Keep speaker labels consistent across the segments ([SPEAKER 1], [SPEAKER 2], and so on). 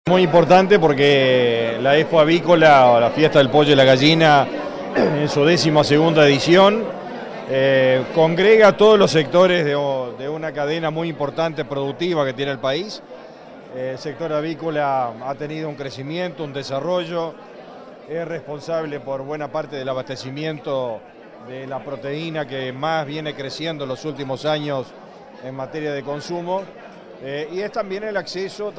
[SPEAKER 1] Muy importante porque la Expo Avícola, o la Fiesta del Pollo y la Gallina, en su 12ª edición, congrega a todos los sectores de una cadena muy importante, productiva que tiene el país. El sector avícola ha tenido un crecimiento, un desarrollo, es responsable por buena parte del abastecimiento de la proteína que más viene creciendo en los últimos años en materia de consumo. Y es también el acceso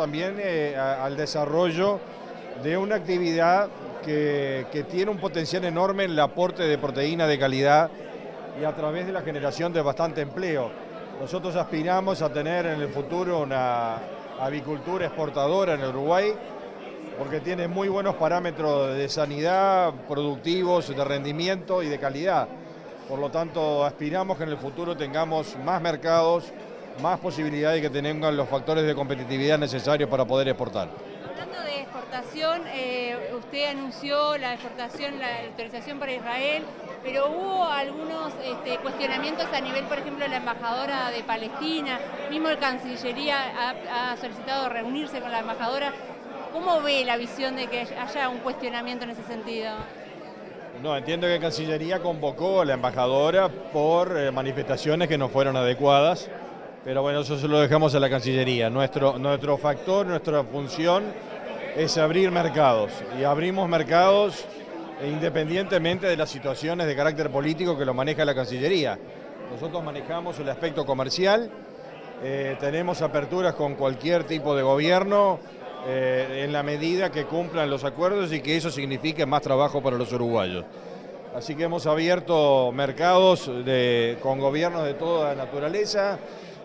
[SPEAKER 1] al desarrollo de una actividad que tiene un potencial enorme en el aporte de proteína de calidad y a través de la generación de bastante empleo. Nosotros aspiramos a tener en el futuro una avicultura exportadora en Uruguay porque tiene muy buenos parámetros de sanidad, productivos, de rendimiento y de calidad. Por lo tanto, aspiramos que en el futuro tengamos más mercados, más posibilidades de que tengan los factores de competitividad necesarios para poder exportar.
[SPEAKER 2] Hablando de exportación, usted anunció la exportación, la autorización para Israel, pero hubo algunos cuestionamientos a nivel, por ejemplo, de la embajadora de Palestina, mismo el Cancillería ha solicitado reunirse con la embajadora. ¿Cómo ve la visión de que haya un cuestionamiento en ese sentido?
[SPEAKER 1] No, entiendo que Cancillería convocó a la embajadora por manifestaciones que no fueron adecuadas. Pero bueno, eso se lo dejamos a la Cancillería. Nuestro factor, nuestra función es abrir mercados. Y abrimos mercados independientemente de las situaciones de carácter político que lo maneja la Cancillería. Nosotros manejamos el aspecto comercial, tenemos aperturas con cualquier tipo de gobierno en la medida que cumplan los acuerdos y que eso signifique más trabajo para los uruguayos. Así que hemos abierto mercados con gobiernos de toda naturaleza.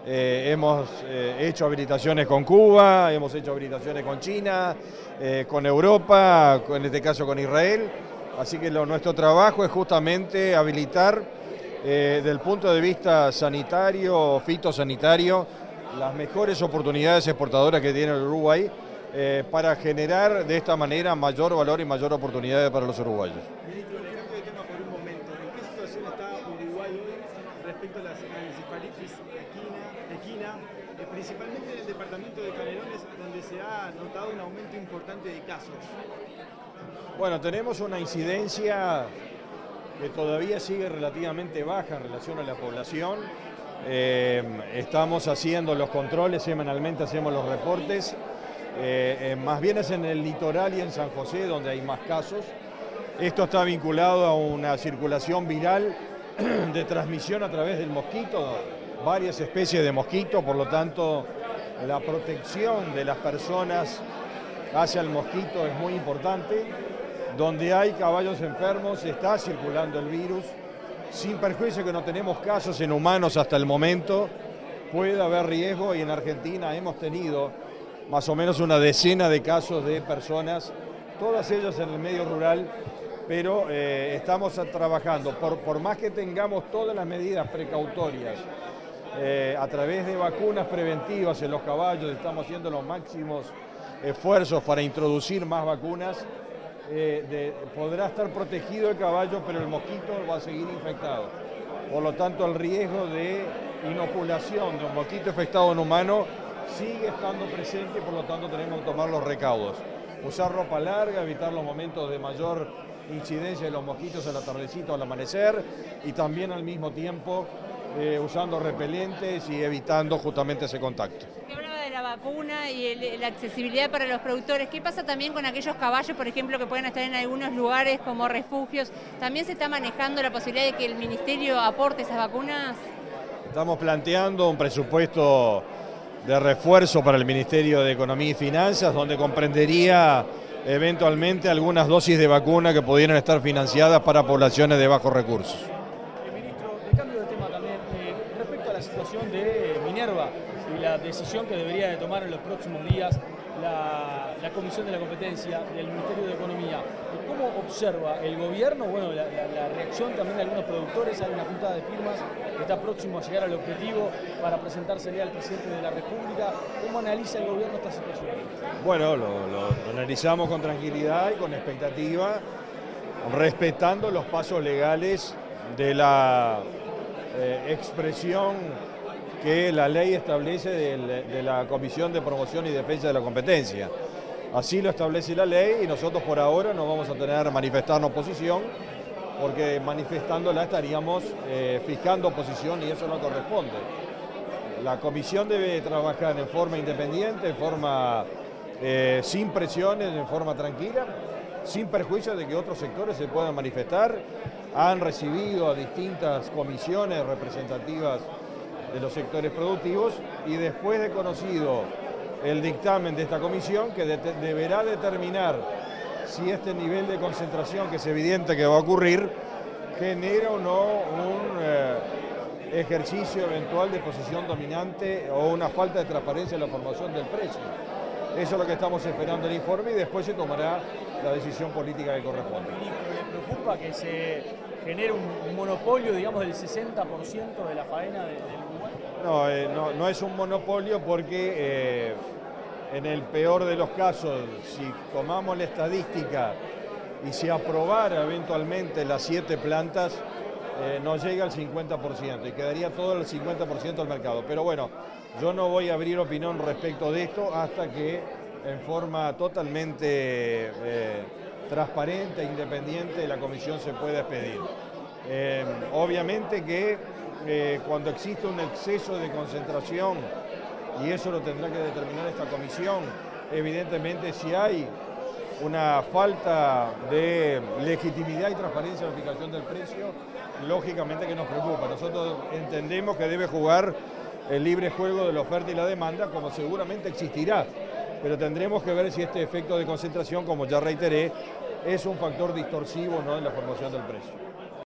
[SPEAKER 1] Hemos hecho habilitaciones con Cuba, hemos hecho habilitaciones con China, con Europa, en este caso con Israel. Así que nuestro trabajo es justamente habilitar desde el punto de vista sanitario, fitosanitario, las mejores oportunidades exportadoras que tiene el Uruguay para generar de esta manera mayor valor y mayor oportunidades para los uruguayos.
[SPEAKER 3] Ministro, le cambio de tema por un momento. ¿En qué situación está Uruguay hoy respecto a la encefalitis equina, principalmente en el departamento de Canelones, donde se ha notado un aumento importante de casos?
[SPEAKER 1] Bueno, tenemos una incidencia que todavía sigue relativamente baja en relación a la población. Estamos haciendo los controles, semanalmente hacemos los reportes. Más bien es en el litoral y en San José donde hay más casos. Esto está vinculado a una circulación viral de transmisión a través del mosquito, varias especies de mosquito, por lo tanto la protección de las personas hacia el mosquito es muy importante. Donde hay caballos enfermos está circulando el virus, sin perjuicio que no tenemos casos en humanos hasta el momento, puede haber riesgo y en Argentina hemos tenido más o menos una decena de casos de personas, todas ellas en el medio rural, pero estamos trabajando, por más que tengamos todas las medidas precautorias, a través de vacunas preventivas en los caballos, estamos haciendo los máximos esfuerzos para introducir más vacunas, podrá estar protegido el caballo, pero el mosquito va a seguir infectado. Por lo tanto, el riesgo de inoculación de un mosquito infectado en humano sigue estando presente y por lo tanto tenemos que tomar los recaudos. Usar ropa larga, evitar los momentos de mayor incidencia de los mosquitos a la tardecita o al amanecer y también al mismo tiempo usando repelentes y evitando justamente ese contacto.
[SPEAKER 2] Usted hablaba de la vacuna y la accesibilidad para los productores. ¿Qué pasa también con aquellos caballos, por ejemplo, que pueden estar en algunos lugares como refugios? ¿También se está manejando la posibilidad de que el Ministerio aporte esas vacunas?
[SPEAKER 1] Estamos planteando un presupuesto de refuerzo para el Ministerio de Economía y Finanzas, donde comprendería eventualmente algunas dosis de vacuna que pudieran estar financiadas para poblaciones de bajos recursos.
[SPEAKER 3] Ministro, de cambio de tema también, respecto a la situación de Minerva y la decisión que debería de tomar en los próximos días la Comisión de la Competencia del Ministerio de Economía, ¿cómo observa el gobierno? Bueno, la reacción también de algunos productores, hay una junta de firmas que está próximo a llegar al objetivo para presentársele al presidente de la República. ¿Cómo analiza el gobierno esta situación?
[SPEAKER 1] Bueno, lo analizamos con tranquilidad y con expectativa, respetando los pasos legales de la expresión que la ley establece de la Comisión de Promoción y Defensa de la Competencia. Así lo establece la ley y nosotros por ahora no vamos a tener que manifestarnos posición, porque manifestándola estaríamos fijando posición y eso no corresponde. La comisión debe trabajar en forma independiente, en forma sin presiones, en forma tranquila, sin perjuicio de que otros sectores se puedan manifestar. Han recibido a distintas comisiones representativas de los sectores productivos y después de conocido el dictamen de esta comisión, que deberá determinar si este nivel de concentración, que es evidente que va a ocurrir, genera o no un ejercicio eventual de posición dominante o una falta de transparencia en la formación del precio. Eso es lo que estamos esperando el informe y después se tomará la decisión política que corresponde.
[SPEAKER 3] ¿Le preocupa que se genere un monopolio, digamos, del 60% de la faena del Uruguay?
[SPEAKER 1] No es un monopolio porque en el peor de los casos, si tomamos la estadística y se aprobara eventualmente las 7 plantas, no llega al 50% y quedaría todo el 50% del mercado. Pero bueno, yo no voy a abrir opinión respecto de esto hasta que en forma totalmente transparente e independiente la comisión se pueda expedir. Obviamente que cuando existe un exceso de concentración, y eso lo tendrá que determinar esta comisión, evidentemente si hay una falta de legitimidad y transparencia en la fijación del precio, lógicamente que nos preocupa. Nosotros entendemos que debe jugar el libre juego de la oferta y la demanda, como seguramente existirá, pero tendremos que ver si este efecto de concentración, como ya reiteré, es un factor distorsivo, ¿no?, en la formación del precio.